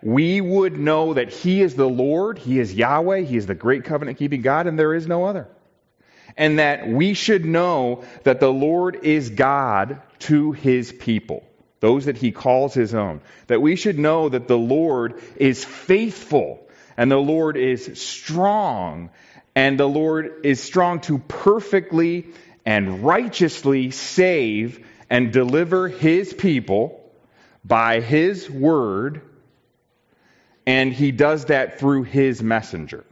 we would know that He is the Lord, He is Yahweh, He is the great covenant-keeping God, and there is no other. And that we should know that the Lord is God to His people, those that He calls His own. That we should know that the Lord is faithful, and the Lord is strong, and the Lord is strong to perfectly and righteously save and deliver His people by His word, and He does that through His messenger,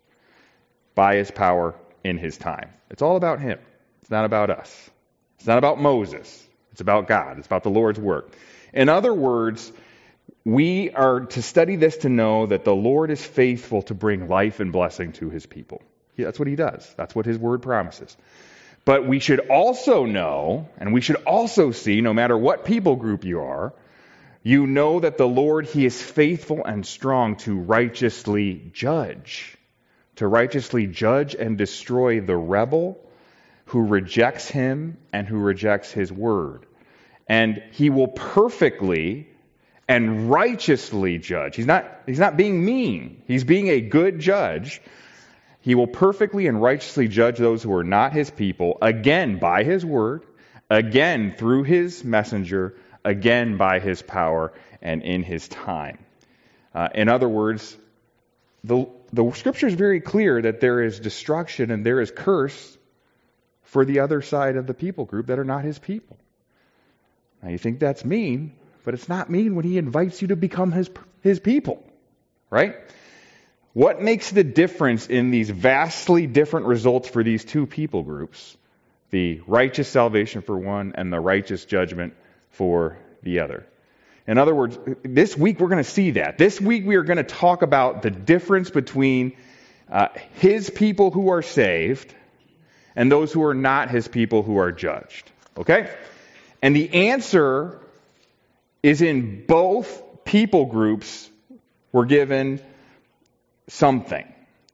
by His power in His time. It's all about Him. It's not about us. It's not about Moses. It's about God. It's about the Lord's work. In other words, we are to study this to know that the Lord is faithful to bring life and blessing to His people. That's what He does. That's what His word promises. But we should also know, and we should also see, no matter what people group you are, you know that the Lord, He is faithful and strong to righteously judge. To righteously judge and destroy the rebel who rejects Him and who rejects His word. And He will perfectly and righteously judge. He's not being mean. He's being a good judge. He will perfectly and righteously judge those who are not His people, again by His word, again through His messenger, again by His power and in His time. In other words, the Scripture is very clear that there is destruction and there is curse for the other side of the people group that are not His people. Now you think that's mean, but it's not mean when He invites you to become His people, right? What makes the difference in these vastly different results for these two people groups? The righteous salvation for one and the righteous judgment for the other. In other words, this week we're going to see that. This week we are going to talk about the difference between His people who are saved and those who are not His people who are judged. Okay? And the answer is in both people groups were given something.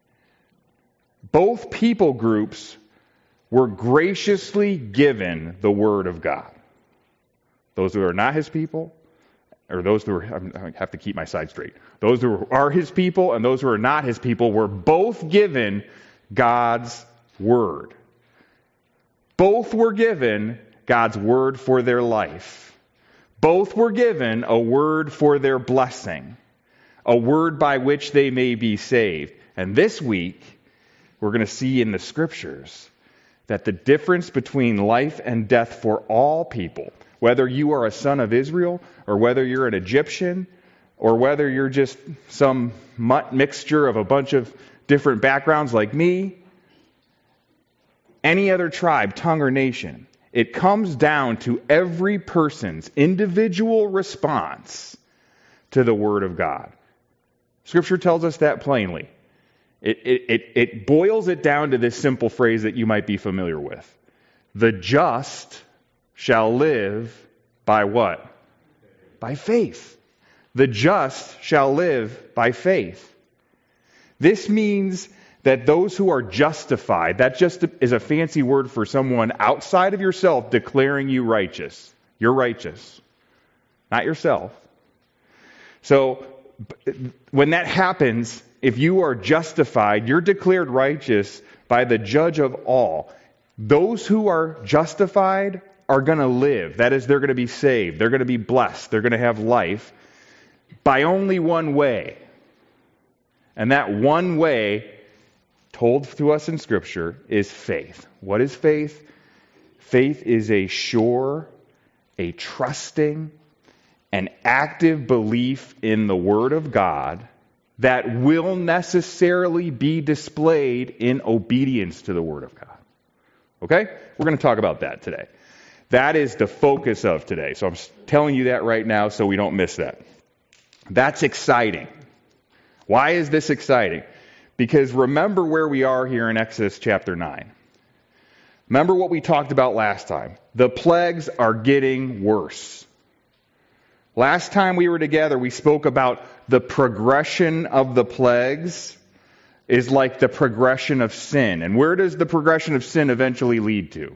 Both people groups were graciously given the Word of God. Those who are not His people, or those who are, I have to keep my side straight. Those who are His people and those who are not His people were both given God's Word. Both were given God's Word for their life. Both were given a word for their blessing. A word by which they may be saved. And this week, we're going to see in the Scriptures that the difference between life and death for all people, whether you are a son of Israel, or whether you're an Egyptian, or whether you're just some mixture of a bunch of different backgrounds like me, any other tribe, tongue, or nation, it comes down to every person's individual response to the Word of God. Scripture tells us that plainly. It boils it down to this simple phrase that you might be familiar with. The just shall live by what? By faith. The just shall live by faith. This means that those who are justified, that just is a fancy word for someone outside of yourself declaring you righteous. You're righteous. Not yourself. So, when that happens, if you are justified, you're declared righteous by the judge of all. Those who are justified are going to live. That is, they're going to be saved. They're going to be blessed. They're going to have life by only one way. And that one way, told to us in Scripture, is faith. What is faith? Faith is a sure, a trusting, an active belief in the Word of God that will necessarily be displayed in obedience to the Word of God. Okay? We're going to talk about that today. That is the focus of today. So I'm telling you that right now so we don't miss that. That's exciting. Why is this exciting? Because remember where we are here in Exodus chapter 9. Remember what we talked about last time. The plagues are getting worse. Last time we were together, we spoke about the progression of the plagues is like the progression of sin. And where does the progression of sin eventually lead to?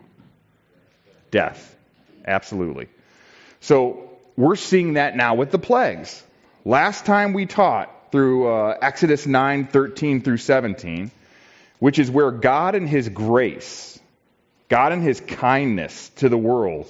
Death. Absolutely. So we're seeing that now with the plagues. last time we taught through Exodus 9:13 through 17, which is where God in His grace, God in His kindness to the world,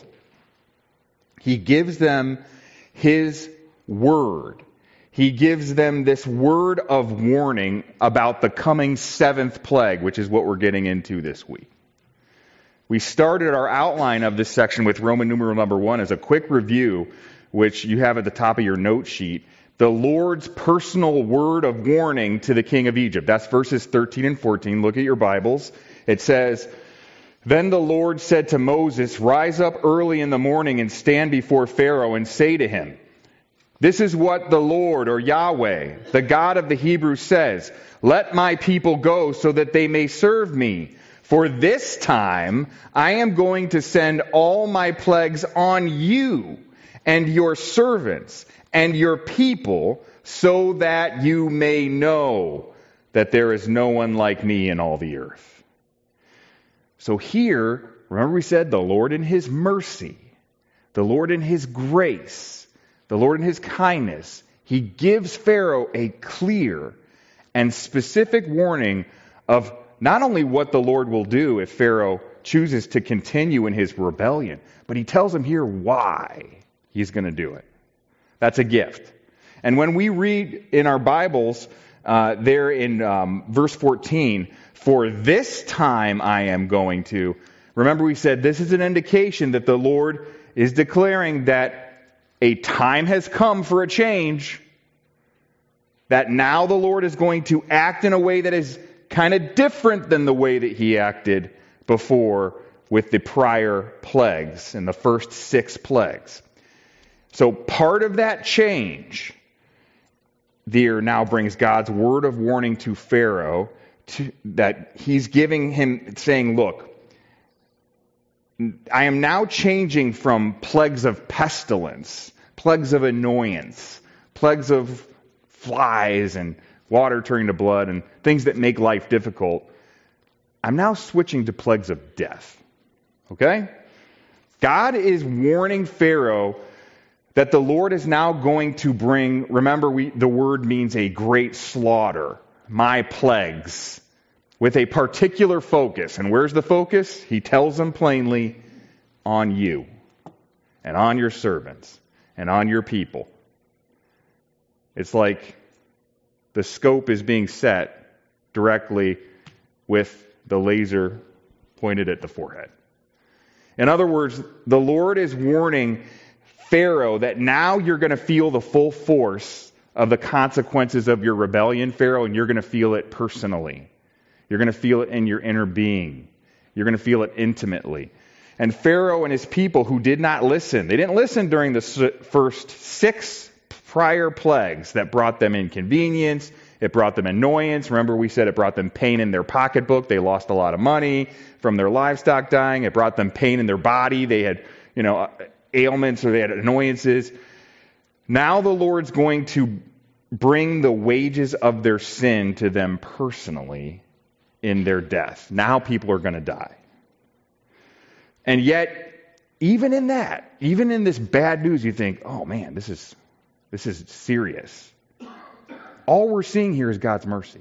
He gives them His word. He gives them this word of warning about the coming seventh plague, which is what we're getting into this week. We started our outline of this section with Roman numeral number 1 as a quick review, which you have at the top of your note sheet. The Lord's personal word of warning to the king of Egypt. That's verses 13 and 14. Look at your Bibles. It says, "Then the Lord said to Moses, 'Rise up early in the morning and stand before Pharaoh and say to him, this is what the Lord, or Yahweh, the God of the Hebrews says, let my people go so that they may serve me. For this time I am going to send all my plagues on you and your servants and your people so that you may know that there is no one like me in all the earth.'" So here, remember we said the Lord in His mercy, the Lord in His grace, the Lord in His kindness, He gives Pharaoh a clear and specific warning of not only what the Lord will do if Pharaoh chooses to continue in his rebellion, but He tells him here why He's going to do it. That's a gift. And when we read in our Bibles, there in verse 14, "For this time I am going to," remember we said this is an indication that the Lord is declaring that a time has come for a change, that now the Lord is going to act in a way that is kind of different than the way that He acted before with the prior plagues and the first 6 plagues. So part of that change there now brings God's word of warning to Pharaoh that He's giving him, saying, look, I am now changing from plagues of pestilence, plagues of annoyance, plagues of flies and water turning to blood and things that make life difficult. I'm now switching to plagues of death. Okay? God is warning Pharaoh that the Lord is now going to bring, remember the word means a great slaughter, my plagues, with a particular focus. And where's the focus? He tells them plainly, on you, and on your servants, and on your people. It's like the scope is being set directly with the laser pointed at the forehead. In other words, the Lord is warning Pharaoh that now you're going to feel the full force of the consequences of your rebellion, Pharaoh, and you're going to feel it personally. You're going to feel it in your inner being. You're going to feel it intimately. And Pharaoh and his people who did not listen, they didn't listen during the first 6 prior plagues that brought them inconvenience, it brought them annoyance. Remember we said it brought them pain in their pocketbook. They lost a lot of money from their livestock dying. It brought them pain in their body. They had, ailments or they had annoyances. Now the Lord's going to bring the wages of their sin to them personally in their death. Now people are going to die. And yet, even in that, even in this bad news, you think, oh man, this is serious. All we're seeing here is God's mercy.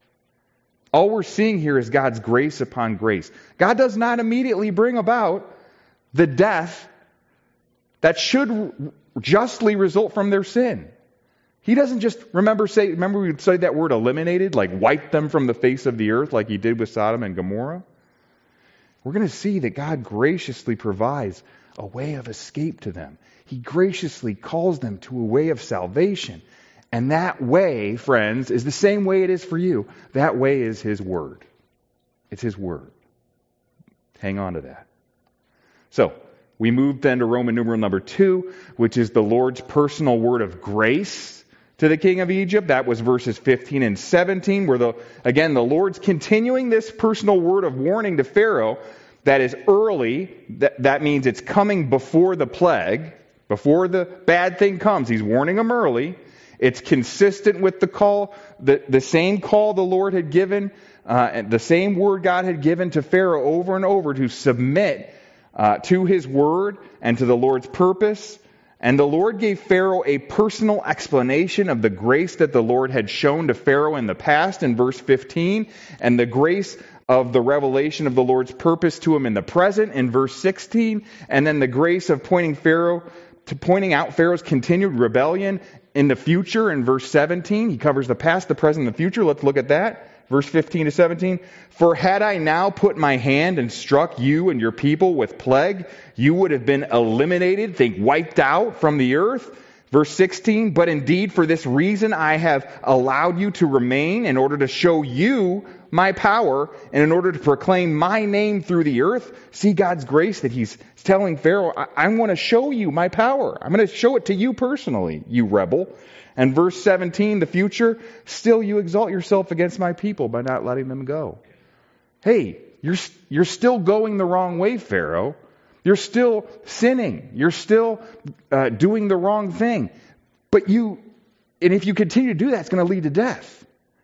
All we're seeing here is God's grace upon grace. God does not immediately bring about the death that should justly result from their sin. He doesn't just, remember we would say that word eliminated, like wipe them from the face of the earth like He did with Sodom and Gomorrah. We're going to see that God graciously provides a way of escape to them. He graciously calls them to a way of salvation. And that way, friends, is the same way it is for you. That way is His Word. It's His Word. Hang on to that. So, we move then to Roman numeral number 2, which is the Lord's personal word of grace to the king of Egypt. That was verses 15 and 17, where the Lord's continuing this personal word of warning to Pharaoh that is early. That means it's coming before the plague, before the bad thing comes. He's warning them early. It's consistent with the call, the same call the Lord had given, and the same word God had given to Pharaoh over and over to submit to His word and to the Lord's purpose. And the Lord gave Pharaoh a personal explanation of the grace that the Lord had shown to Pharaoh in the past in verse 15, and the grace of the revelation of the Lord's purpose to him in the present in verse 16, and then the grace of pointing out Pharaoh's continued rebellion in the future in verse 17. He covers the past, the present, and the future. Let's look at that. Verse 15 to 17. For had I now put my hand and struck you and your people with plague, you would have been eliminated, wiped out from the earth. Verse 16. But indeed for this reason I have allowed you to remain, in order to show you my power and in order to proclaim my name through the earth. See God's grace that he's telling Pharaoh, I want to show you my power. I'm going to show it to you personally, you rebel. And verse 17, the future, still you exalt yourself against my people by not letting them go. Hey, you're still going the wrong way, Pharaoh. You're still sinning. You're still doing the wrong thing. And if you continue to do that, it's going to lead to death.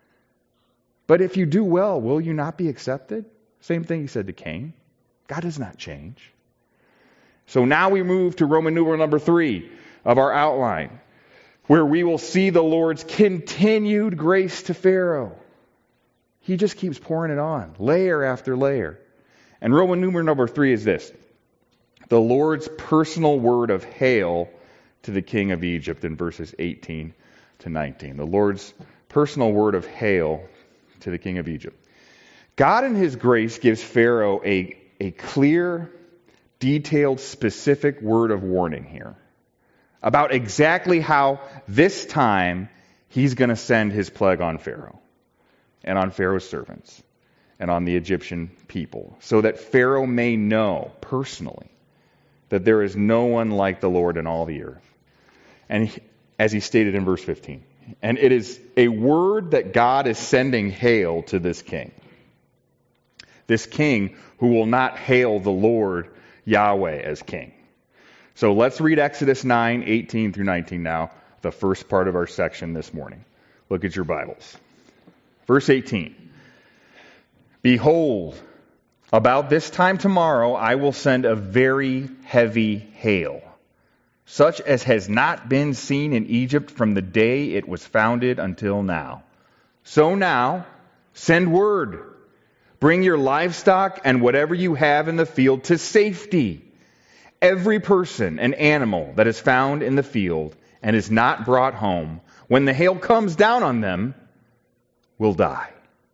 But if you do well, will you not be accepted? Same thing he said to Cain. God does not change. So now we move to Roman numeral number 3 of our outline, where we will see the Lord's continued grace to Pharaoh. He just keeps pouring it on, layer after layer. And Roman numeral number 3 is this: the Lord's personal word of hail to the king of Egypt in verses 18 to 19. The Lord's personal word of hail to the king of Egypt. God in his grace gives Pharaoh a clear, detailed, specific word of warning here about exactly how this time he's going to send his plague on Pharaoh and on Pharaoh's servants and on the Egyptian people, so that Pharaoh may know personally that there is no one like the Lord in all the earth. And as he stated in verse 15, and it is a word that God is sending hail to this king who will not hail the Lord Yahweh as king. So let's read Exodus 9, 18 through 19 now, the first part of our section this morning. Look at your Bibles. Verse 18. Behold, about this time tomorrow I will send a very heavy hail, such as has not been seen in Egypt from the day it was founded until now. So now, send word. Bring your livestock and whatever you have in the field to safety. Every person and animal that is found in the field and is not brought home, when the hail comes down on them, will die.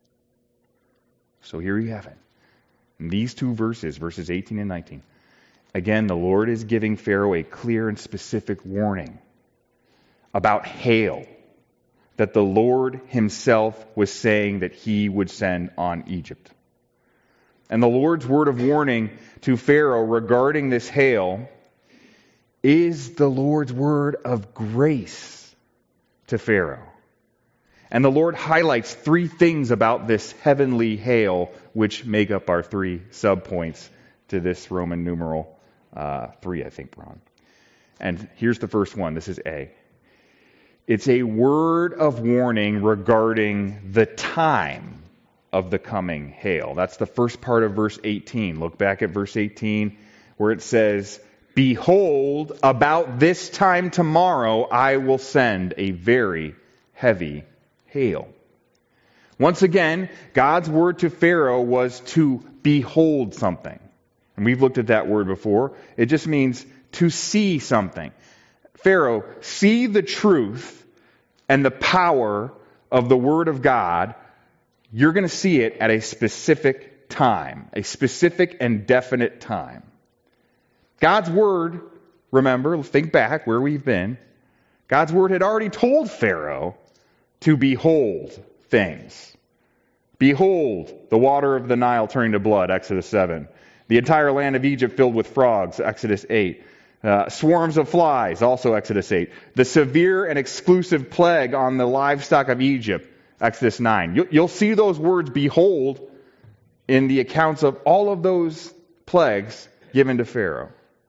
So here you have it. In these two verses, verses 18 and 19, again, the Lord is giving Pharaoh a clear and specific warning about hail that the Lord himself was saying that he would send on Egypt. And the Lord's word of warning to Pharaoh regarding this hail is the Lord's word of grace to Pharaoh. And the Lord highlights 3 things about this heavenly hail, which make up our 3 subpoints to this Roman numeral 3, I think, Ron. And here's the first one. This is A. It's a word of warning regarding the time of the coming hail. That's the first part of verse 18. Look back at verse 18 where it says, Behold, about this time tomorrow I will send a very heavy hail. Once again, God's word to Pharaoh was to behold something. And we've looked at that word before. It just means to see something. Pharaoh, see the truth and the power of the word of God. You're going to see it at a specific time, a specific and definite time. God's word, remember, think back where we've been. God's word had already told Pharaoh to behold things. Behold, the water of the Nile turning to blood, Exodus 7. The entire land of Egypt filled with frogs, Exodus 8. Swarms of flies, also Exodus 8. The severe and exclusive plague on the livestock of Egypt, Exodus 9. You'll see those words, behold, in the accounts of all of those plagues given to Pharaoh.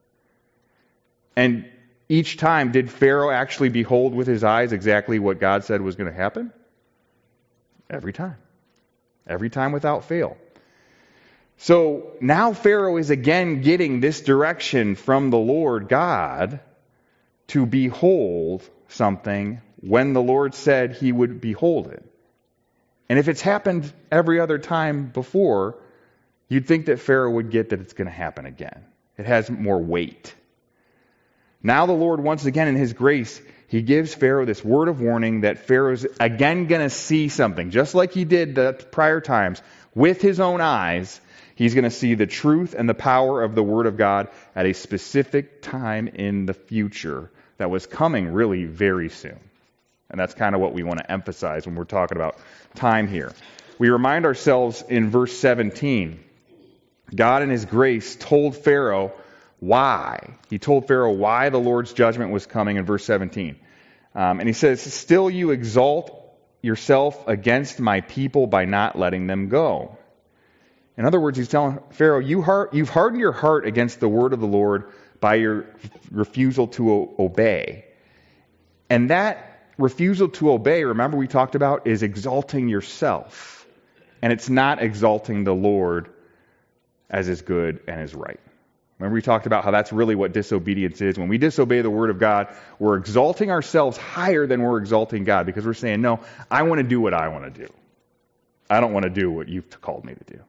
And each time, did Pharaoh actually behold with his eyes exactly what God said was going to happen? Every time. Every time without fail. So now Pharaoh is again getting this direction from the Lord God to behold something when the Lord said he would behold it. And if it's happened every other time before, you'd think that Pharaoh would get that it's going to happen again. It has more weight. Now the Lord, once again in his grace, he gives Pharaoh this word of warning that Pharaoh's again going to see something, just like he did the prior times, with his own eyes. He's going to see the truth and the power of the Word of God at a specific time in the future that was coming really very soon. And that's kind of what we want to emphasize when we're talking about time here. We remind ourselves in verse 17, God in his grace told Pharaoh why. He told Pharaoh why the Lord's judgment was coming in verse 17. And he says, "Still you exalt yourself against my people by not letting them go." In other words, he's telling Pharaoh, you've hardened your heart against the word of the Lord by your refusal to obey. And that refusal to obey, remember we talked about, is exalting yourself. And it's not exalting the Lord as is good and is right. Remember we talked about how that's really what disobedience is. When we disobey the word of God, we're exalting ourselves higher than we're exalting God, because we're saying, no, I want to do what I want to do. I don't want to do what you've called me to do.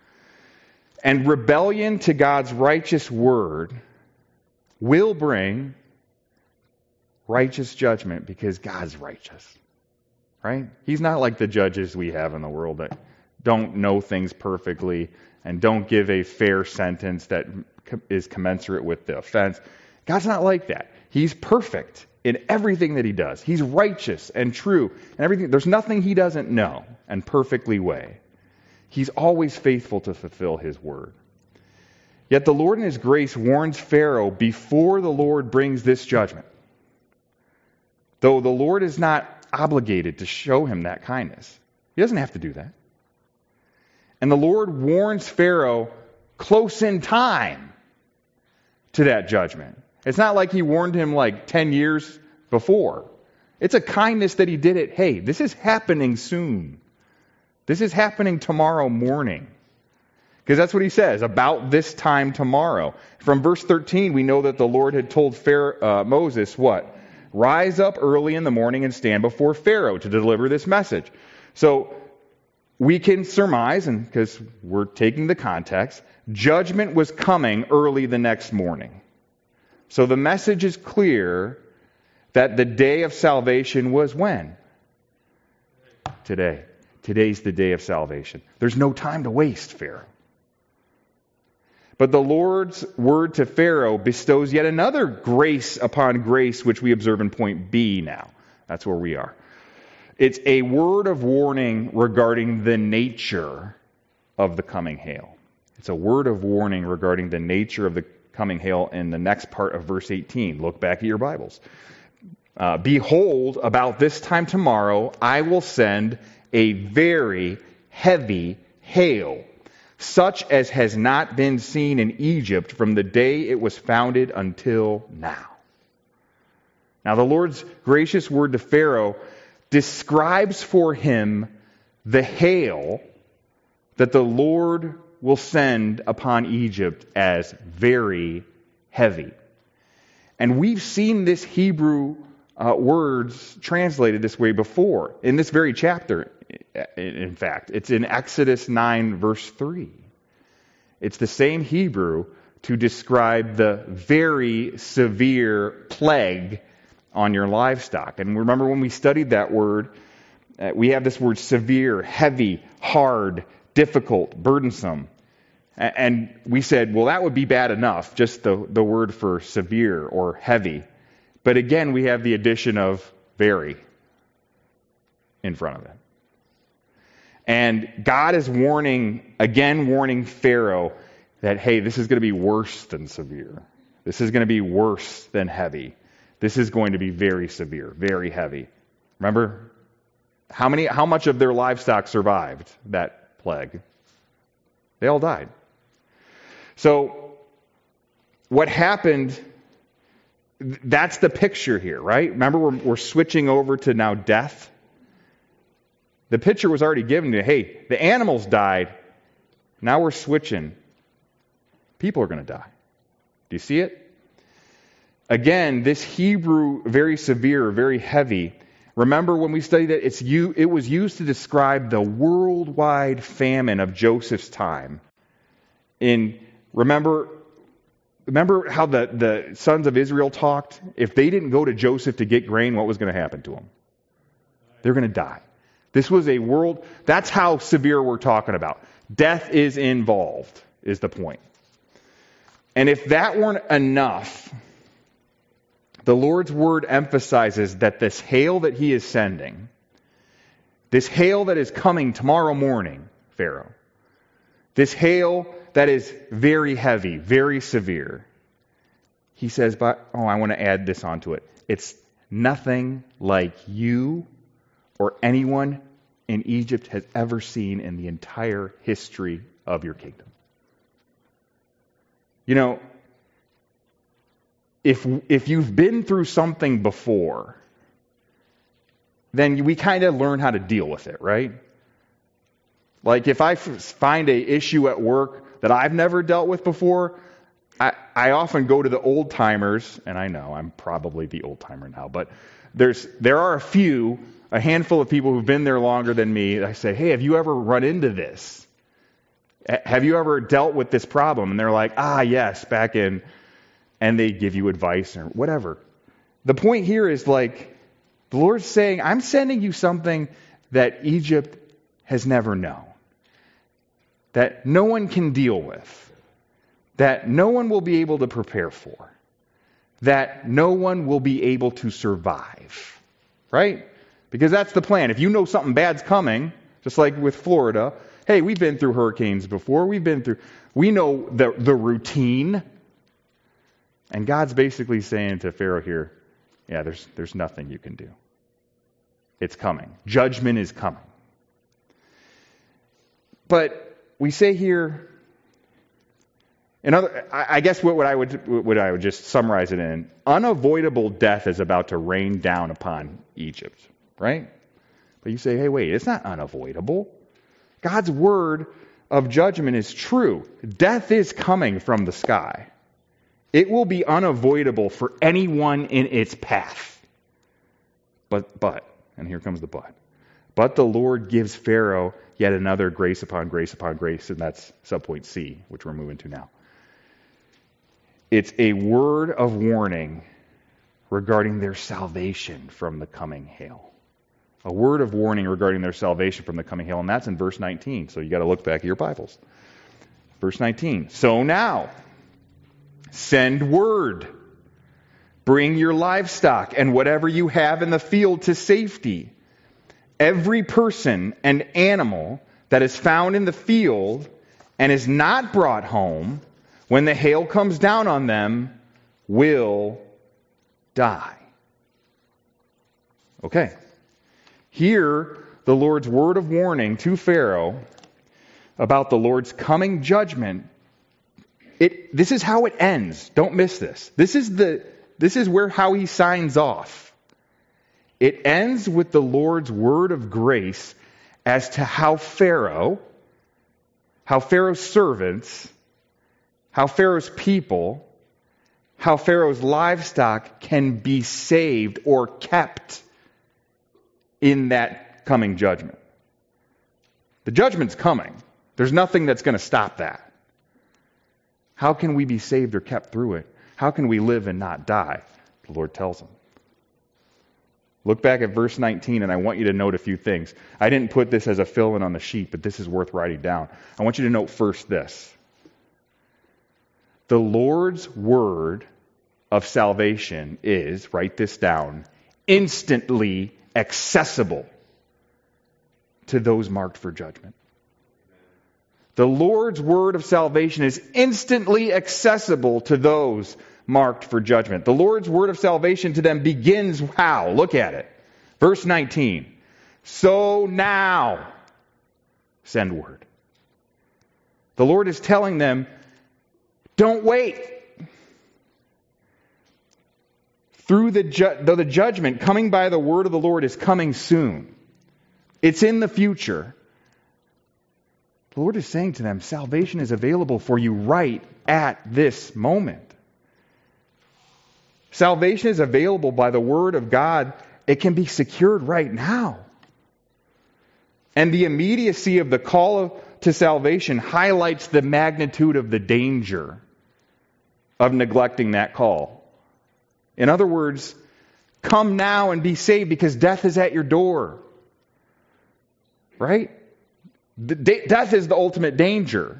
And rebellion to God's righteous word will bring righteous judgment, because God's righteous. Right? He's not like the judges we have in the world that don't know things perfectly and don't give a fair sentence that is commensurate with the offense. God's not like that. He's perfect in everything that he does. He's righteous and true and everything. There's nothing he doesn't know and perfectly weigh. He's always faithful to fulfill his word. Yet the Lord in his grace warns Pharaoh before the Lord brings this judgment. Though the Lord is not obligated to show him that kindness. He doesn't have to do that. And the Lord warns Pharaoh close in time to that judgment. It's not like he warned him like 10 years before. It's a kindness that he did it. Hey, this is happening soon. This is happening tomorrow morning. Because that's what he says, about this time tomorrow. From verse 13, we know that the Lord had told Moses what? Rise up early in the morning and stand before Pharaoh to deliver this message. So we can surmise, and because we're taking the context, judgment was coming early the next morning. So the message is clear that the day of salvation was when? Today. Today's the day of salvation. There's no time to waste, Pharaoh. But the Lord's word to Pharaoh bestows yet another grace upon grace, which we observe in point B now. That's where we are. It's a word of warning regarding the nature of the coming hail. It's a word of warning regarding the nature of the coming hail in the next part of verse 18. Look back at your Bibles. Behold, about this time tomorrow, I will send a very heavy hail, such as has not been seen in Egypt from the day it was founded until now. Now, the Lord's gracious word to Pharaoh describes for him the hail that the Lord will send upon Egypt as very heavy. And we've seen this Hebrew words translated this way before, in this very chapter, in fact. It's in Exodus 9, verse 3. It's the same Hebrew to describe the very severe plague on your livestock. And remember when we studied that word, we have this word severe, heavy, hard, difficult, burdensome. And we said, well, that would be bad enough, just the word for severe or heavy. But again, we have the addition of very in front of it. And God is warning Pharaoh that, hey, this is going to be worse than severe. This is going to be worse than heavy. This is going to be very severe, very heavy. Remember, how much of their livestock survived that plague? They all died. So, what happened, that's the picture here, right? Remember, we're switching over to now death. The picture was already given to, hey, the animals died. Now we're switching. People are going to die. Do you see it? Again, this Hebrew, very severe, very heavy. Remember when we studied that it was used to describe the worldwide famine of Joseph's time. Remember how the sons of Israel talked? If they didn't go to Joseph to get grain, what was going to happen to them? They're going to die. This was that's how severe we're talking about. Death is involved, is the point. And if that weren't enough, the Lord's word emphasizes that this hail that he is sending, this hail that is coming tomorrow morning, Pharaoh, this hail that is very heavy, very severe, he says, I want to add this onto it. It's nothing like you or anyone in Egypt has ever seen in the entire history of your kingdom. You know, if you've been through something before, then we kind of learn how to deal with it, right? Like if I find an issue at work that I've never dealt with before, I often go to the old timers, and I know I'm probably the old timer now, but there are a handful of people who've been there longer than me. I say, hey, have you ever run into this? Have you ever dealt with this problem? And they're like, yes, back in, and they give you advice or whatever. The point here is like, the Lord's saying, I'm sending you something that Egypt has never known, that no one can deal with, that no one will be able to prepare for, that no one will be able to survive, right? Because that's the plan. If you know something bad's coming, just like with Florida, hey, we've been through hurricanes before, we know the routine. And God's basically saying to Pharaoh here, yeah, there's nothing you can do. It's coming. Judgment is coming. But we say here, I guess what I would just summarize it in, unavoidable death is about to rain down upon Egypt, right? But you say, hey, wait, it's not unavoidable. God's word of judgment is true. Death is coming from the sky. It will be unavoidable for anyone in its path. But, and here comes the but the Lord gives Pharaoh yet another grace upon grace upon grace, and that's subpoint C, which we're moving to now. It's a word of warning regarding their salvation from the coming hail. A word of warning regarding their salvation from the coming hail, and that's in verse 19. So you got to look back at your Bibles. Verse 19. So now, send word. Bring your livestock and whatever you have in the field to safety. Every person and animal that is found in the field and is not brought home, when the hail comes down on them, will die. Okay. Here, the Lord's word of warning to Pharaoh about the Lord's coming judgment. This is how it ends. Don't miss this. This is how he signs off. It ends with the Lord's word of grace as to how Pharaoh's servants, how Pharaoh's people, how Pharaoh's livestock can be saved or kept in that coming judgment. The judgment's coming. There's nothing that's going to stop that. How can we be saved or kept through it? How can we live and not die? The Lord tells them. Look back at verse 19, and I want you to note a few things. I didn't put this as a fill-in on the sheet, but this is worth writing down. I want you to note first this. The Lord's word of salvation is, write this down, instantly accessible to those marked for judgment. The Lord's word of salvation is instantly accessible to those marked for judgment. The Lord's word of salvation to them begins how? Look at it. Verse 19. So now, send word. The Lord is telling them, don't wait. Though the judgment coming by the word of the Lord is coming soon. It's in the future. The Lord is saying to them, salvation is available for you right at this moment. Salvation is available by the Word of God. It can be secured right now. And the immediacy of the call to salvation highlights the magnitude of the danger of neglecting that call. In other words, come now and be saved because death is at your door. Right? Death is the ultimate danger.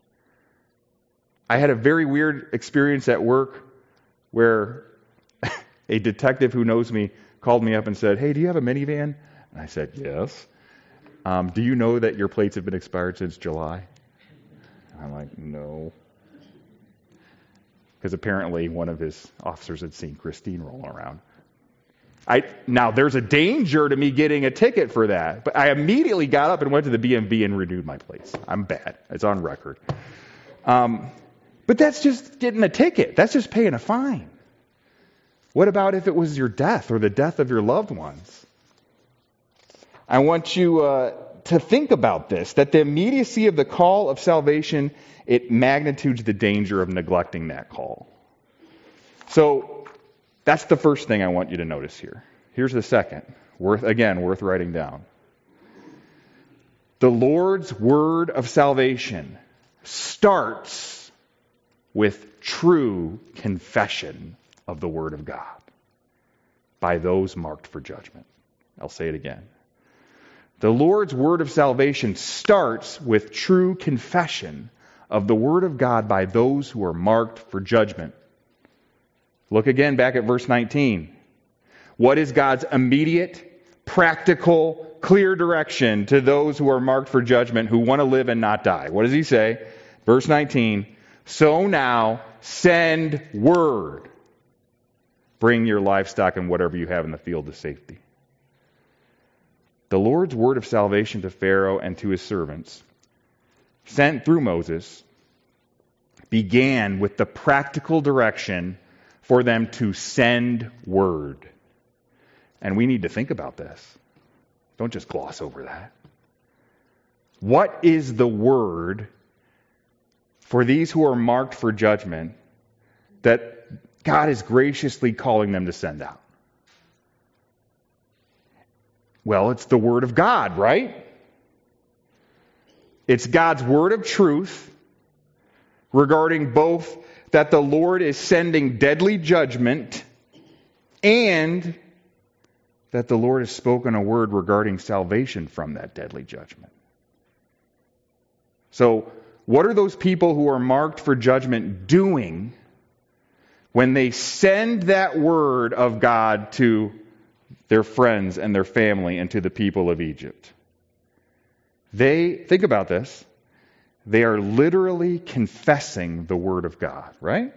I had a very weird experience at work where a detective who knows me called me up and said, "Hey, do you have a minivan?" And I said, "Yes." "Do you know that your plates have been expired since July?" I'm like, "No." Because apparently one of his officers had seen Christine rolling around. Now, there's a danger to me getting a ticket for that, but I immediately got up and went to the BMV and renewed my plates. I'm bad. It's on record. But that's just getting a ticket. That's just paying a fine. What about if it was your death or the death of your loved ones? I want you to think about this, that the immediacy of the call of salvation, it magnitudes the danger of neglecting that call. So that's the first thing I want you to notice here. Here's the second, worth writing down. The Lord's word of salvation starts with true confession of the Word of God by those marked for judgment. I'll say it again. The Lord's word of salvation starts with true confession of the Word of God by those who are marked for judgment. Look again back at verse 19. What is God's immediate, practical, clear direction to those who are marked for judgment, who want to live and not die? What does he say? Verse 19. So now send word. Bring your livestock and whatever you have in the field to safety. The Lord's word of salvation to Pharaoh and to his servants, sent through Moses, began with the practical direction for them to send word. And we need to think about this. Don't just gloss over that. What is the word for these who are marked for judgment that God is graciously calling them to send out? Well, it's the Word of God, right? It's God's word of truth regarding both that the Lord is sending deadly judgment and that the Lord has spoken a word regarding salvation from that deadly judgment. So, what are those people who are marked for judgment doing when they send that word of God to their friends and their family and to the people of Egypt? Think about this, they are literally confessing the word of God, right?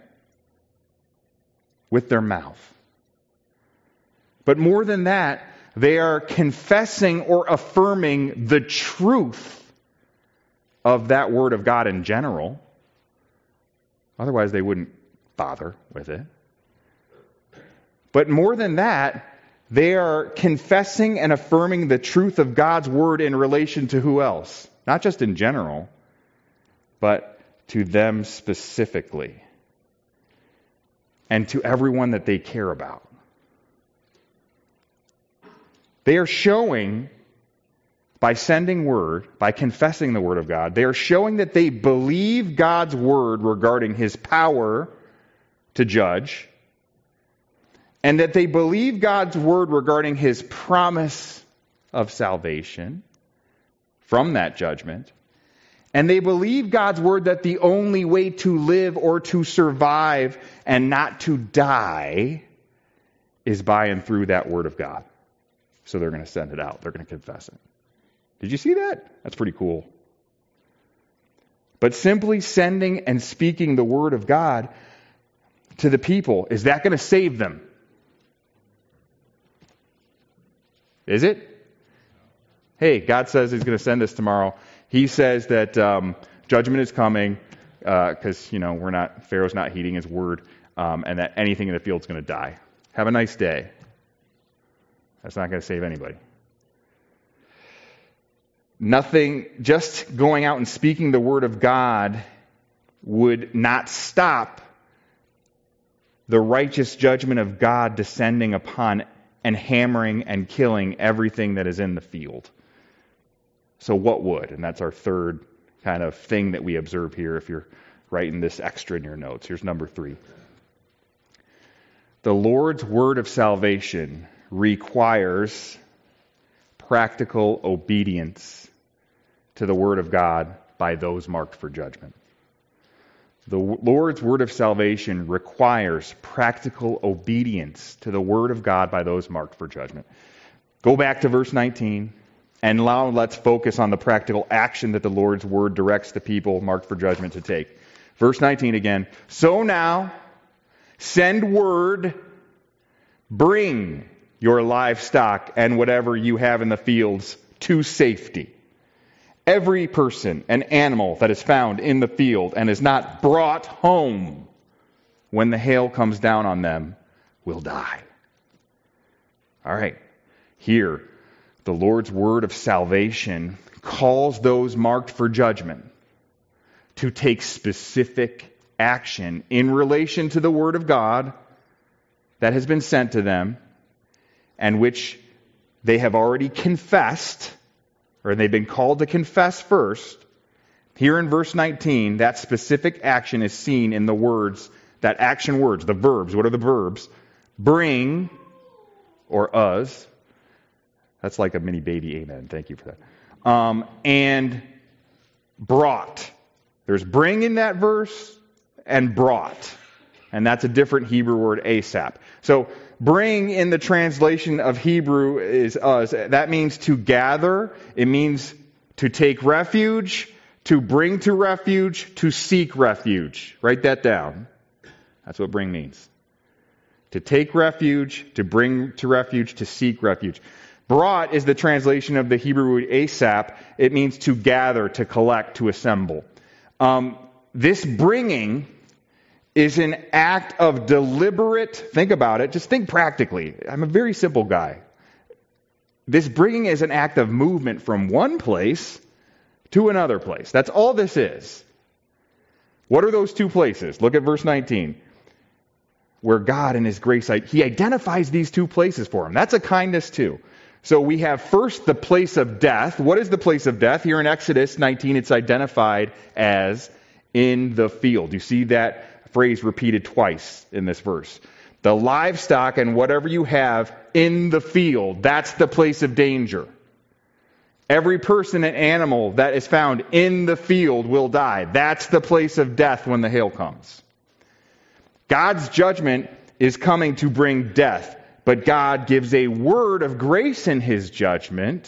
With their mouth. But more than that, they are confessing or affirming the truth of that word of God in general. Otherwise, they wouldn't bother with it. But more than that, they are confessing and affirming the truth of God's word in relation to who else? Not just in general, but to them specifically. And to everyone that they care about. They are showing, by sending word, by confessing the word of God, they are showing that they believe God's word regarding His power to judge, and that they believe God's word regarding His promise of salvation from that judgment, and they believe God's word that the only way to live or to survive and not to die is by and through that word of God. So they're going to send it out. They're going to confess it. Did you see that? That's pretty cool. But simply sending and speaking the word of God to the people, is that going to save them? Is it? Hey, God says He's going to send this tomorrow. He says that judgment is coming because, Pharaoh's not heeding his word, and that anything in the field is going to die. Have a nice day. That's not going to save anybody. Nothing, just going out and speaking the word of God would not stop the righteous judgment of God descending upon and hammering and killing everything that is in the field. So what would? And that's our third kind of thing that we observe here if you're writing this extra in your notes. Here's number 3. The Lord's word of salvation requires practical obedience to the word of God by those marked for judgment. The Lord's word of salvation requires practical obedience to the word of God by those marked for judgment. Go back to verse 19, and now let's focus on the practical action that the Lord's word directs the people marked for judgment to take. Verse 19 again. So now, send word, bring your livestock and whatever you have in the fields to safety. Every person and animal that is found in the field and is not brought home when the hail comes down on them will die. All right. Here, the Lord's word of salvation calls those marked for judgment to take specific action in relation to the word of God that has been sent to them and which they have already confessed, or they've been called to confess first. Here in verse 19, that specific action is seen in the words, that action words, the verbs. What are the verbs? Bring, or us. That's like a mini baby amen. Thank you for that. And brought. There's bring in that verse and brought. And that's a different Hebrew word, asap. So bring in the translation of Hebrew is us. That means to gather. It means to take refuge, to bring to refuge, to seek refuge. Write that down. That's what bring means. To take refuge, to bring to refuge, to seek refuge. Brought is the translation of the Hebrew word asap. It means to gather, to collect, to assemble. This bringing is an act of deliberate, think about it, just think practically. I'm a very simple guy. This bringing is an act of movement from one place to another place. That's all this is. What are those two places? Look at verse 19. Where God in His grace, He identifies these two places for him. That's a kindness too. So we have first the place of death. What is the place of death? Here in Exodus 19, it's identified as in the field. You see that phrase repeated twice in this verse. The livestock and whatever you have in the field, that's the place of danger. Every person and animal that is found in the field will die. That's the place of death when the hail comes. God's judgment is coming to bring death, but God gives a word of grace in His judgment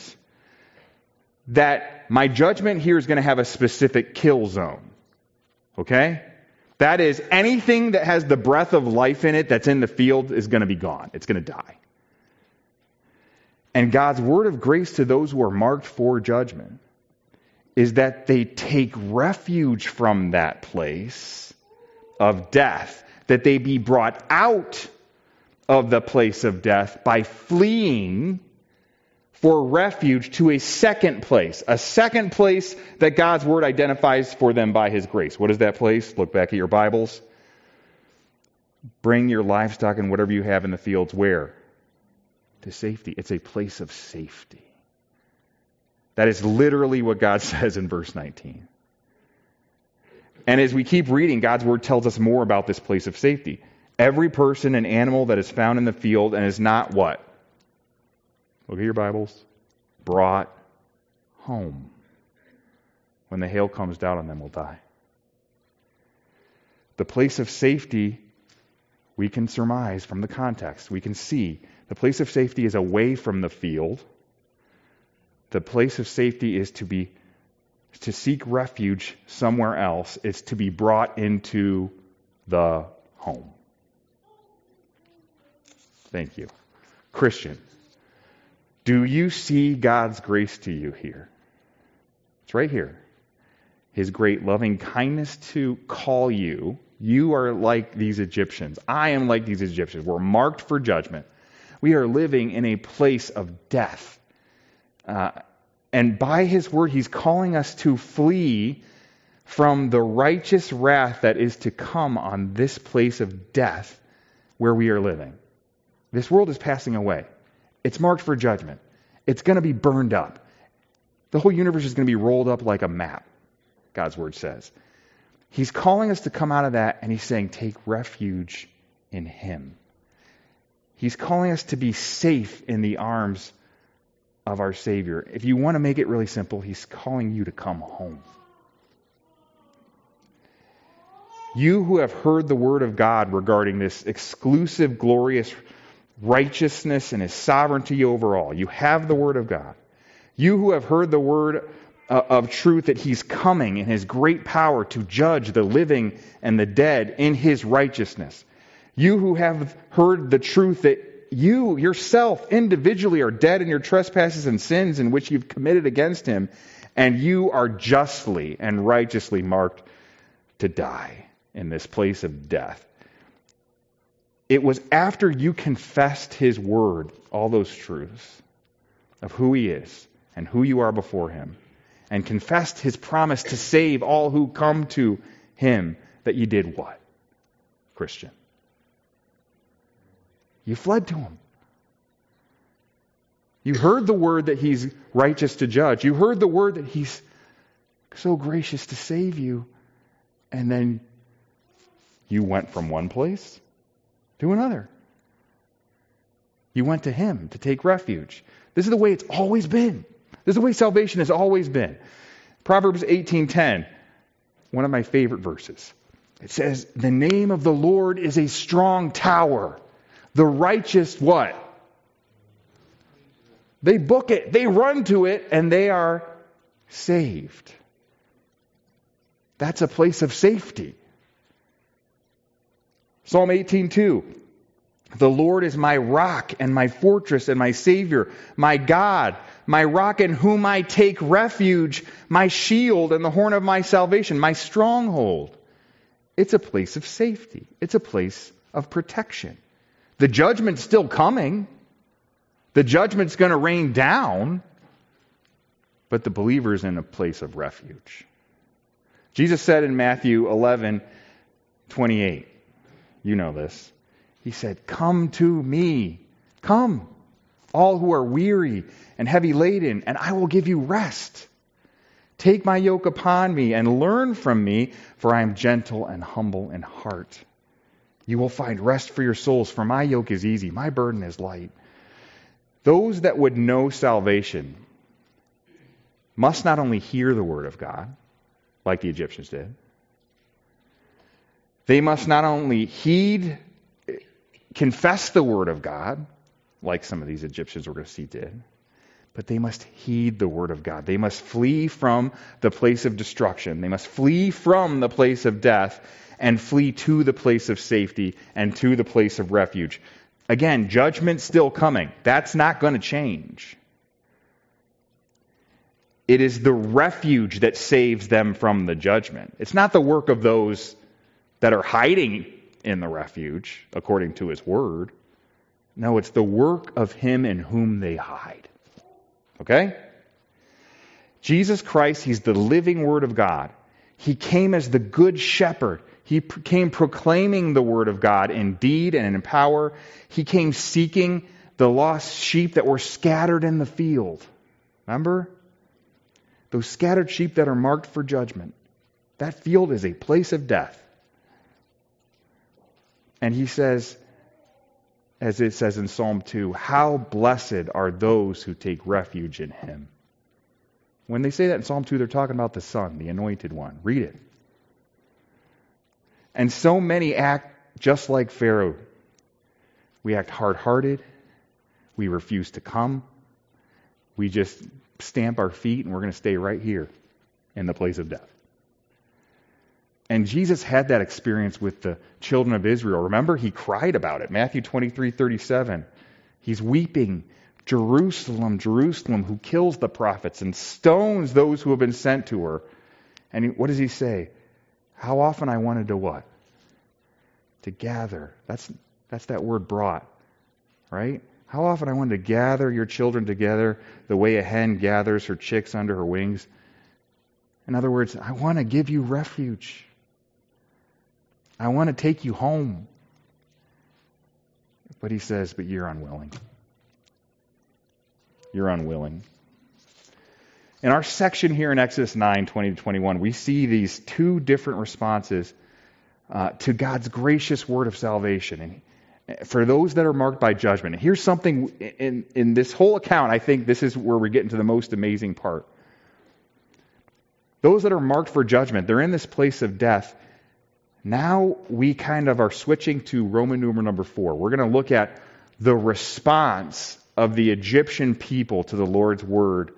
that my judgment here is going to have a specific kill zone. Okay? That is, anything that has the breath of life in it that's in the field is going to be gone. It's going to die. And God's word of grace to those who are marked for judgment is that they take refuge from that place of death, that they be brought out of the place of death by fleeing for refuge to a second place that God's word identifies for them by His grace. What is that place? Look back at your Bibles. Bring your livestock and whatever you have in the fields where? To safety. It's a place of safety. That is literally what God says in verse 19. And as we keep reading, God's word tells us more about this place of safety. Every person and animal that is found in the field and is not what? Look at your Bibles. Brought home. When the hail comes down on them, will die. The place of safety, we can surmise from the context. We can see the place of safety is away from the field. The place of safety is to seek refuge somewhere else. It's to be brought into the home. Thank you. Christian, do you see God's grace to you here? It's right here. His great loving kindness to call you. You are like these Egyptians. I am like these Egyptians. We're marked for judgment. We are living in a place of death. And by His word, He's calling us to flee from the righteous wrath that is to come on this place of death where we are living. This world is passing away. It's marked for judgment. It's going to be burned up. The whole universe is going to be rolled up like a map, God's word says. He's calling us to come out of that, and he's saying, take refuge in him. He's calling us to be safe in the arms of our Savior. If you want to make it really simple, he's calling you to come home. You who have heard the word of God regarding this exclusive, glorious righteousness and his sovereignty over all. You have the word of God. You who have heard the word of truth that he's coming in his great power to judge the living and the dead in his righteousness. You who have heard the truth that you yourself individually are dead in your trespasses and sins in which you've committed against him, and you are justly and righteously marked to die in this place of death. It was after you confessed his word, all those truths of who he is and who you are before him, and confessed his promise to save all who come to him, that you did what, Christian? You fled to him. You heard the word that he's righteous to judge. You heard the word that he's so gracious to save you. And then you went from one place to another. You went to him to take refuge. This is the way it's always been. This is the way salvation has always been. Proverbs 18:10, one of my favorite verses. It says, the name of the Lord is a strong tower. The righteous what? They book it, they run to it, and they are saved. That's a place of safety. Psalm 18:2. The Lord is my rock and my fortress and my Savior, my God, my rock in whom I take refuge, my shield and the horn of my salvation, my stronghold. It's a place of safety. It's a place of protection. The judgment's still coming. The judgment's going to rain down. But the believer's in a place of refuge. Jesus said in Matthew 11:28, you know this. He said, come to me. Come, all who are weary and heavy laden, and I will give you rest. Take my yoke upon me and learn from me, for I am gentle and humble in heart. You will find rest for your souls, for my yoke is easy, my burden is light. Those that would know salvation must not only hear the word of God, like the Egyptians did. They must not only confess the word of God, like some of these Egyptians we're going to see did, but they must heed the word of God. They must flee from the place of destruction. They must flee from the place of death and flee to the place of safety and to the place of refuge. Again, judgment's still coming. That's not going to change. It is the refuge that saves them from the judgment. It's not the work of those that are hiding in the refuge, according to his word. No, it's the work of him in whom they hide. Okay? Jesus Christ, he's the living word of God. He came as the good shepherd. He came proclaiming the word of God in deed and in power. He came seeking the lost sheep that were scattered in the field. Remember? Those scattered sheep that are marked for judgment. That field is a place of death. And he says, as it says in Psalm 2, how blessed are those who take refuge in him. When they say that in Psalm 2, they're talking about the Son, the anointed one. Read it. And so many act just like Pharaoh. We act hard-hearted. We refuse to come. We just stamp our feet and we're going to stay right here in the place of death. And Jesus had that experience with the children of Israel. Remember, he cried about it. Matthew 23:37. He's weeping. Jerusalem, Jerusalem, who kills the prophets and stones those who have been sent to her. And what does he say? How often I wanted to what? To gather. That's that word brought, right? How often I wanted to gather your children together the way a hen gathers her chicks under her wings. In other words, I want to give you refuge. I want to take you home. But he says, but you're unwilling. You're unwilling. In our section here in Exodus 9, 20 to 21, we see these two different responses to God's gracious word of salvation. And for those that are marked by judgment. And here's something in this whole account, I think this is where we get into the most amazing part. Those that are marked for judgment, they're in this place of death. Now we kind of are switching to Roman numeral number 4. We're going to look at the response of the Egyptian people to the Lord's word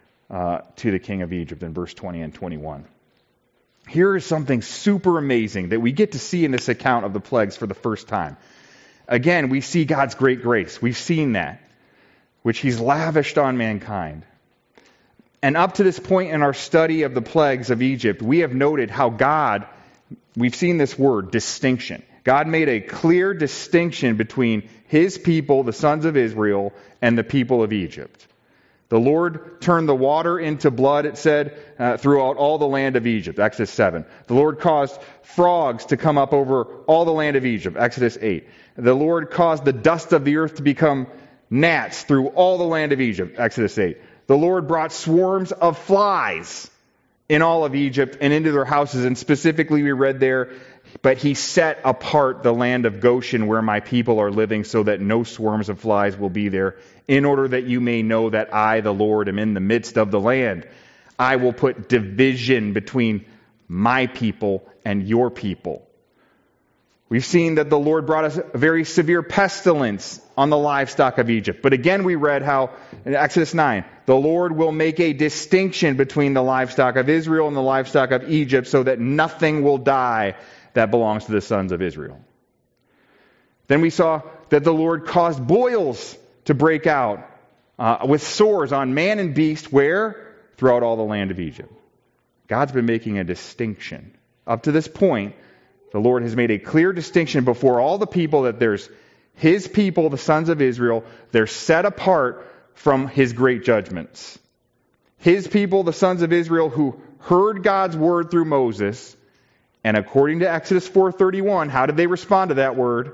to the king of Egypt in verse 20 and 21. Here is something super amazing that we get to see in this account of the plagues for the first time. Again, we see God's great grace. We've seen that, which he's lavished on mankind. And up to this point in our study of the plagues of Egypt, we have noted how God, we've seen this word, distinction. God made a clear distinction between his people, the sons of Israel, and the people of Egypt. The Lord turned the water into blood, it said, throughout all the land of Egypt, Exodus 7. The Lord caused frogs to come up over all the land of Egypt, Exodus 8. The Lord caused the dust of the earth to become gnats through all the land of Egypt, Exodus 8. The Lord brought swarms of flies in all of Egypt and into their houses, and specifically we read there, but he set apart the land of Goshen where my people are living so that no swarms of flies will be there, in order that you may know that I, the Lord, am in the midst of the land. I will put division between my people and your people. We've seen that the Lord brought us a very severe pestilence on the livestock of Egypt. But again, we read how in Exodus 9, the Lord will make a distinction between the livestock of Israel and the livestock of Egypt so that nothing will die that belongs to the sons of Israel. Then we saw that the Lord caused boils to break out with sores on man and beast, where? Throughout all the land of Egypt. God's been making a distinction. Up to this point, the Lord has made a clear distinction before all the people that there's his people, the sons of Israel, they're set apart from his great judgments. His people, the sons of Israel, who heard God's word through Moses, and according to Exodus 4:31, how did they respond to that word?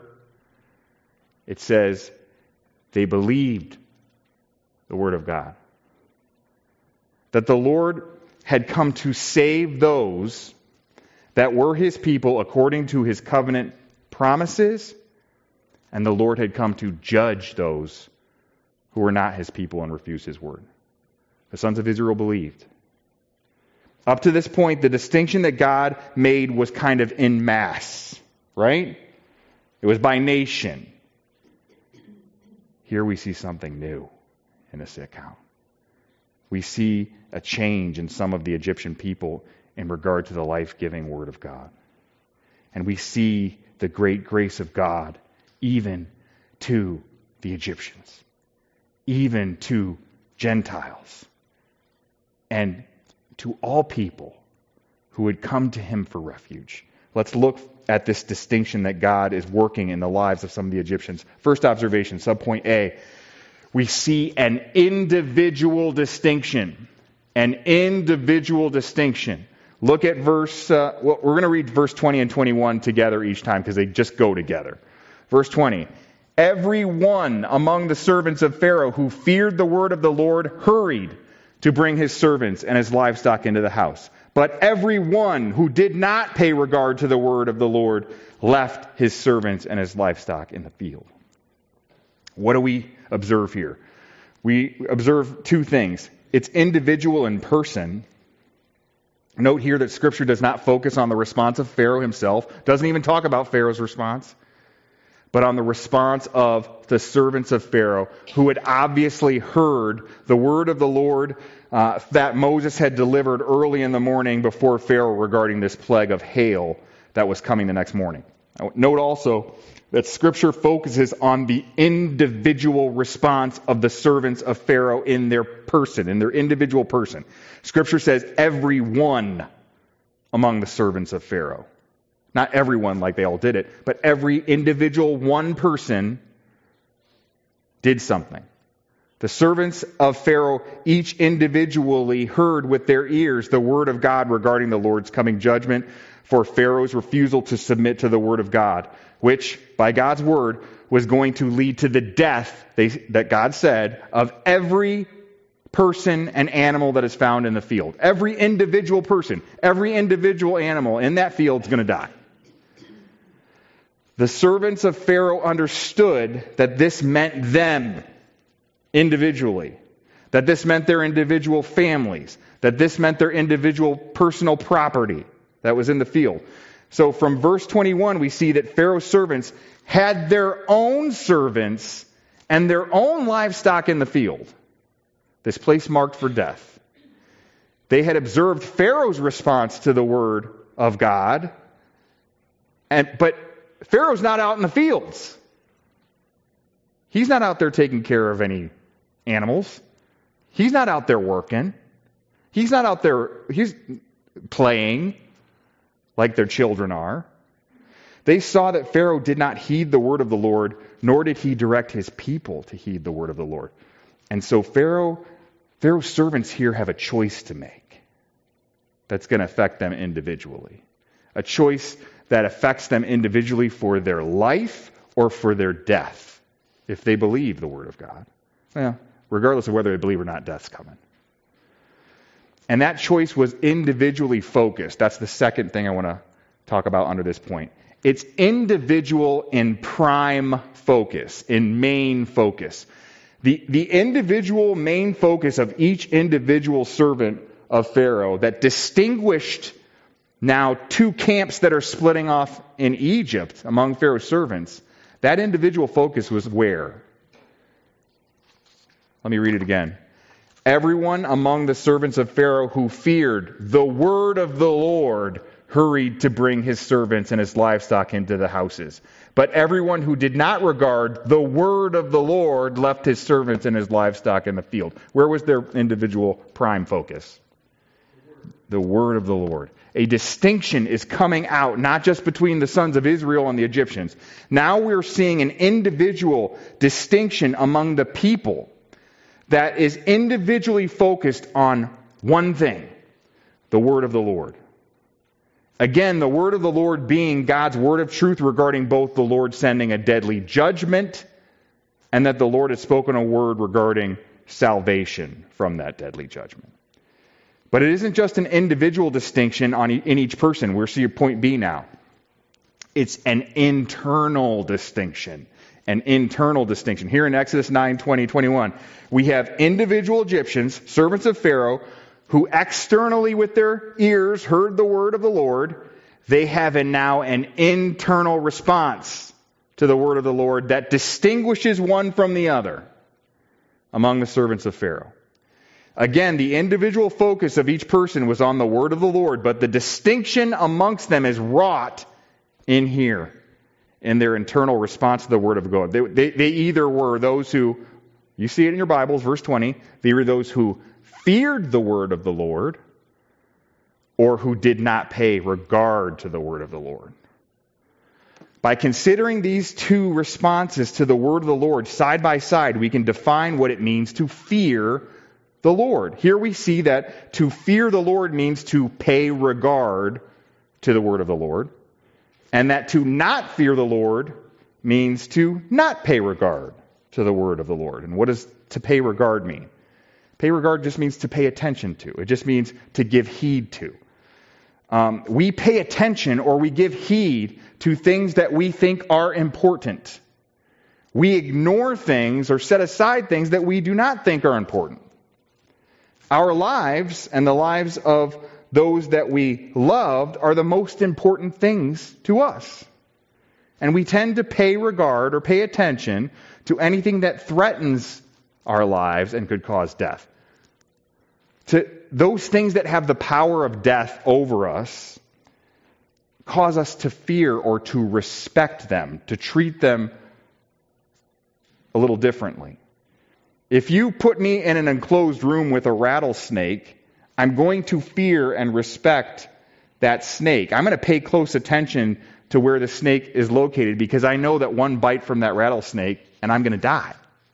It says, they believed the word of God. That the Lord had come to save those that were his people according to his covenant promises, and the Lord had come to judge those who were not his people and refused his word. The sons of Israel believed. Up to this point, the distinction that God made was kind of en masse, right? It was by nation. Here we see something new in this account. We see a change in some of the Egyptian people in regard to the life-giving word of God. And we see the great grace of God even to the Egyptians, even to Gentiles, and to all people who would come to him for refuge. Let's look at this distinction that God is working in the lives of some of the Egyptians. First observation, subpoint A, we see an individual distinction. An individual distinction. Look at we're going to read verse 20 and 21 together each time because they just go together. Verse 20, every one among the servants of Pharaoh who feared the word of the Lord hurried to bring his servants and his livestock into the house. But every one who did not pay regard to the word of the Lord left his servants and his livestock in the field. What do we observe here? We observe two things. It's individual in person. Note here that Scripture does not focus on the response of Pharaoh himself. Doesn't even talk about Pharaoh's response. But on the response of the servants of Pharaoh, who had obviously heard the word of the Lord that Moses had delivered early in the morning before Pharaoh regarding this plague of hail that was coming the next morning. Note also that Scripture focuses on the individual response of the servants of Pharaoh in their person, in their individual person. Scripture says every one among the servants of Pharaoh. Not everyone like they all did it, but every individual one person did something. The servants of Pharaoh each individually heard with their ears the word of God regarding the Lord's coming judgment for Pharaoh's refusal to submit to the word of God, which, by God's word, was going to lead to the death, that God said, of every person and animal that is found in the field. Every individual person, every individual animal in that field is going to die. The servants of Pharaoh understood that this meant them individually, that this meant their individual families, that this meant their individual personal property that was in the field. So from verse 21, we see that Pharaoh's servants had their own servants and their own livestock in the field. This place marked for death. They had observed Pharaoh's response to the word of God, but Pharaoh's not out in the fields. He's not out there taking care of any animals. He's not out there working. He's not out there, he's playing like their children are. They saw that Pharaoh did not heed the word of the Lord, nor did he direct his people to heed the word of the Lord. And so Pharaoh's servants here have a choice to make that's going to affect them individually. A choice that affects them individually for their life or for their death, if they believe the word of God. Well, regardless of whether they believe or not, death's coming. And that choice was individually focused. That's the second thing I want to talk about under this point. It's individual in prime focus, in main focus. The individual main focus of each individual servant of Pharaoh that distinguished now two camps that are splitting off in Egypt among Pharaoh's servants, that individual focus was where? Let me read it again. Everyone among the servants of Pharaoh who feared the word of the Lord hurried to bring his servants and his livestock into the houses. But everyone who did not regard the word of the Lord left his servants and his livestock in the field. Where was their individual prime focus? The word of the Lord. A distinction is coming out, not just between the sons of Israel and the Egyptians. Now we're seeing an individual distinction among the people that is individually focused on one thing, the word of the Lord. Again, the word of the Lord being God's word of truth regarding both the Lord sending a deadly judgment and that the Lord has spoken a word regarding salvation from that deadly judgment. But it isn't just an individual distinction in each person. We're seeing point B now. It's an internal distinction. An internal distinction. Here in Exodus 9, 20, 21, we have individual Egyptians, servants of Pharaoh, who externally with their ears heard the word of the Lord. They have now an internal response to the word of the Lord that distinguishes one from the other among the servants of Pharaoh. Again, the individual focus of each person was on the word of the Lord, but the distinction amongst them is wrought in here, in their internal response to the word of God. They either were those who, you see it in your Bibles, verse 20, they were those who feared the word of the Lord, or who did not pay regard to the word of the Lord. By considering these two responses to the word of the Lord side by side, we can define what it means to fear the Lord. Here we see that to fear the Lord means to pay regard to the word of the Lord, and that to not fear the Lord means to not pay regard to the word of the Lord. And what does to pay regard mean? Pay regard just means to pay attention to. It just means to give heed to. We pay attention or we give heed to things that we think are important. We ignore things or set aside things that we do not think are important. Our lives and the lives of those that we loved are the most important things to us. And we tend to pay regard or pay attention to anything that threatens our lives and could cause death. To those things that have the power of death over us cause us to fear or to respect them, to treat them a little differently. If you put me in an enclosed room with a rattlesnake, I'm going to fear and respect that snake. I'm going to pay close attention to where the snake is located because I know that one bite from that rattlesnake and I'm going to die.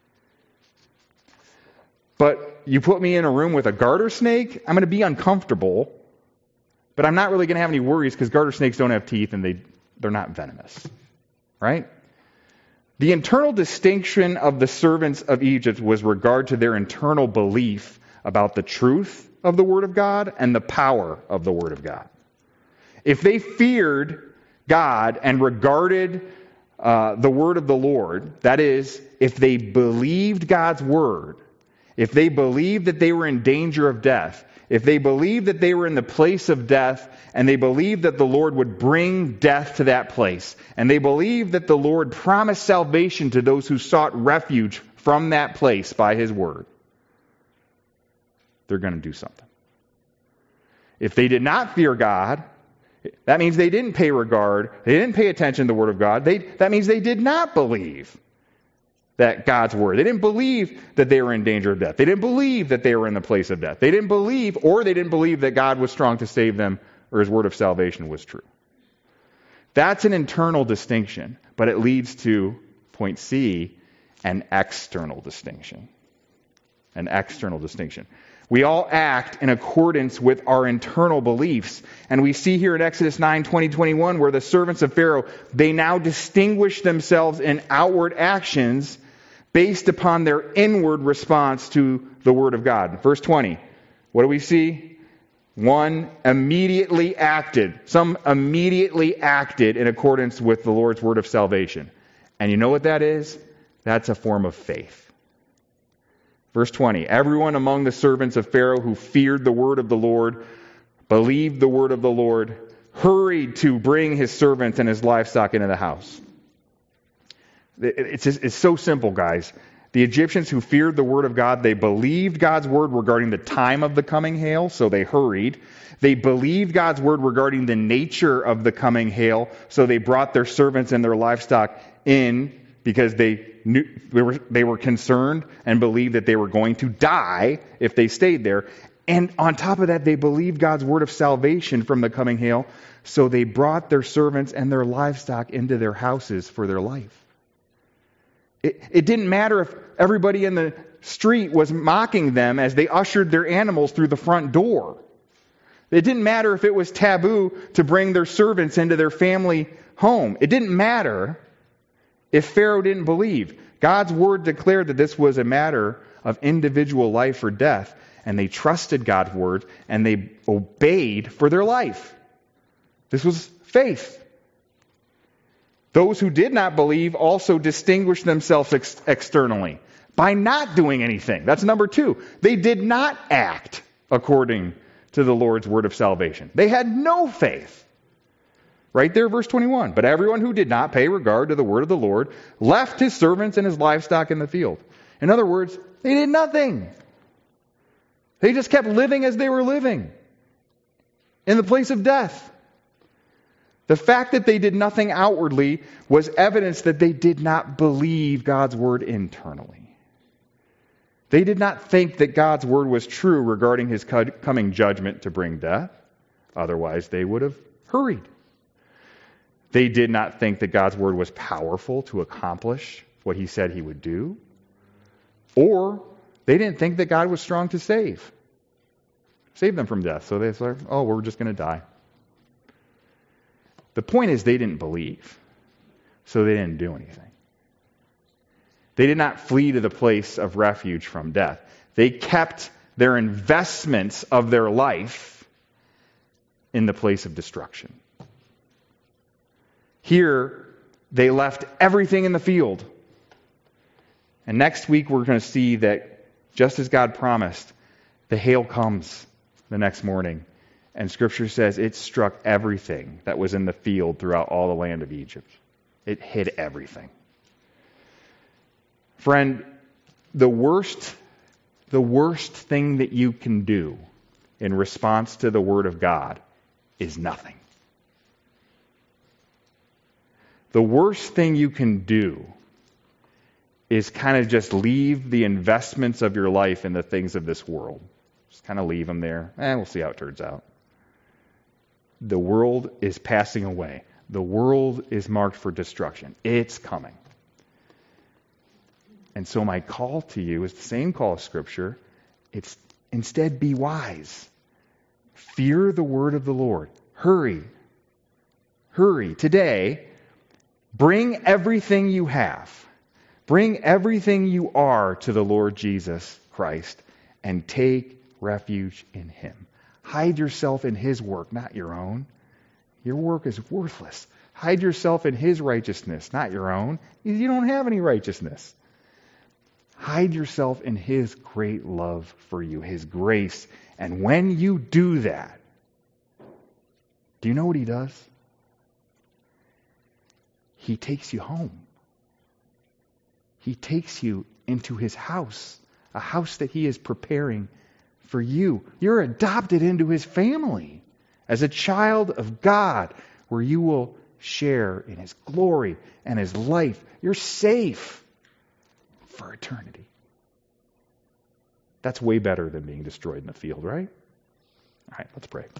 But you put me in a room with a garter snake, I'm going to be uncomfortable, but I'm not really going to have any worries because garter snakes don't have teeth and they're not venomous. Right? The internal distinction of the servants of Egypt was regard to their internal belief about the truth of the Word of God and the power of the Word of God. If they feared God and regarded the Word of the Lord, that is, if they believed God's Word, if they believed that they were in danger of death, if they believed that they were in the place of death, and they believed that the Lord would bring death to that place, and they believed that the Lord promised salvation to those who sought refuge from that place by His Word, they're going to do something. If they did not fear God, that means they didn't pay regard, they didn't pay attention to the Word of God, that means they did not believe that God's Word. They didn't believe that they were in danger of death. They didn't believe that they were in the place of death. They didn't believe that God was strong to save them or His word of salvation was true. That's an internal distinction, but it leads to, point C, an external distinction. An external distinction. We all act in accordance with our internal beliefs. And we see here in Exodus 9, 20, 21, where the servants of Pharaoh, they now distinguish themselves in outward actions based upon their inward response to the Word of God. Verse 20, what do we see? One immediately acted. Some immediately acted in accordance with the Lord's word of salvation. And you know what that is? That's a form of faith. Verse 20, everyone among the servants of Pharaoh who feared the word of the Lord, believed the word of the Lord, hurried to bring his servants and his livestock into the house. It's so simple, guys. The Egyptians who feared the word of God, they believed God's word regarding the time of the coming hail, so they hurried. They believed God's word regarding the nature of the coming hail, so they brought their servants and their livestock in because they were concerned and believed that they were going to die if they stayed there. And on top of that, they believed God's word of salvation from the coming hail, so they brought their servants and their livestock into their houses for their life. It didn't matter if everybody in the street was mocking them as they ushered their animals through the front door. It didn't matter if it was taboo to bring their servants into their family home. It didn't matter if Pharaoh didn't believe. God's word declared that this was a matter of individual life or death, and they trusted God's word, and they obeyed for their life. This was faith. Those who did not believe also distinguished themselves externally by not doing anything. That's number 2. They did not act according to the Lord's word of salvation. They had no faith. Right there, verse 21. But everyone who did not pay regard to the word of the Lord left his servants and his livestock in the field. In other words, they did nothing. They just kept living as they were living in the place of death. The fact that they did nothing outwardly was evidence that they did not believe God's word internally. They did not think that God's word was true regarding his coming judgment to bring death. Otherwise, they would have hurried. They did not think that God's word was powerful to accomplish what he said he would do. Or they didn't think that God was strong to save them from death. So they said, oh, we're just going to die. The point is they didn't believe, so they didn't do anything. They did not flee to the place of refuge from death. They kept their investments of their life in the place of destruction. Here, they left everything in the field. And next week we're going to see that just as God promised, the hail comes the next morning. And Scripture says it struck everything that was in the field throughout all the land of Egypt. It hit everything. Friend, the worst thing that you can do in response to the Word of God is nothing. The worst thing you can do is kind of just leave the investments of your life in the things of this world. Just kind of leave them there. We'll see how it turns out. The world is passing away. The world is marked for destruction. It's coming. And so my call to you is the same call of Scripture. It's instead be wise. Fear the word of the Lord. Hurry. Hurry. Today, bring everything you have. Bring everything you are to the Lord Jesus Christ and take refuge in him. Hide yourself in his work, not your own. Your work is worthless. Hide yourself in his righteousness, not your own. You don't have any righteousness. Hide yourself in his great love for you, his grace. And when you do that, do you know what he does? He takes you home. He takes you into his house, a house that he is preparing for you. You're adopted into his family as a child of God, where you will share in his glory and his life. You're safe for eternity. That's way better than being destroyed in the field, right? All right, let's pray.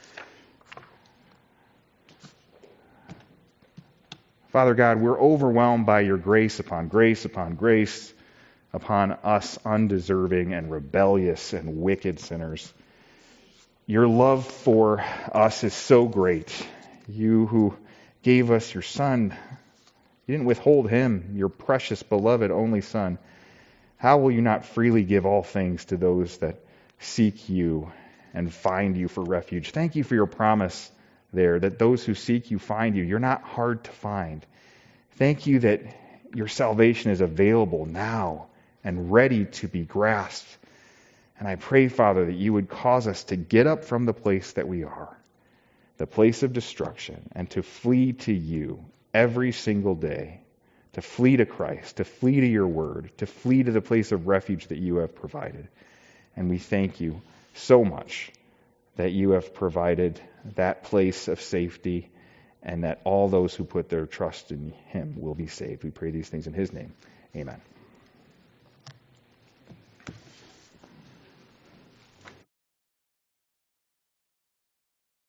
Father God, we're overwhelmed by your grace upon grace upon grace upon us undeserving and rebellious and wicked sinners. Your love for us is so great. You who gave us your Son, you didn't withhold him, your precious, beloved, only Son. How will you not freely give all things to those that seek you and find you for refuge? Thank you for your promise there, that those who seek you find you. You're not hard to find. Thank you that your salvation is available now and ready to be grasped. And I pray, Father, that you would cause us to get up from the place that we are, the place of destruction, and to flee to you every single day, to flee to Christ, to flee to your word, to flee to the place of refuge that you have provided. And we thank you so much that you have provided that place of safety, and that all those who put their trust in him will be saved. We pray these things in his name. Amen.